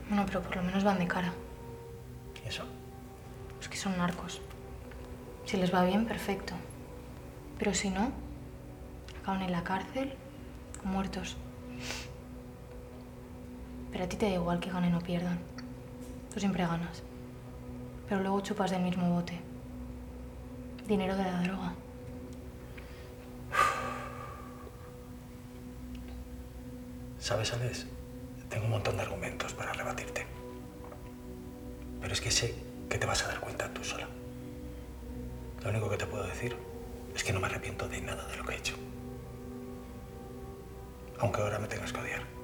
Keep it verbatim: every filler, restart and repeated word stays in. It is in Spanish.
Bueno, pero por lo menos van de cara. ¿Y eso? Es que son narcos. Si les va bien, perfecto. Pero si no, acaban en la cárcel o muertos. Pero a ti te da igual que ganen o pierdan. Tú siempre ganas. Pero luego chupas del mismo bote. Dinero de la droga. ¿Sabes, Alex? Tengo un montón de argumentos para rebatirte. Pero es que sé que te vas a dar cuenta tú sola. Lo único que te puedo decir es que no me arrepiento de nada de lo que he hecho. Aunque ahora me tengas que odiar.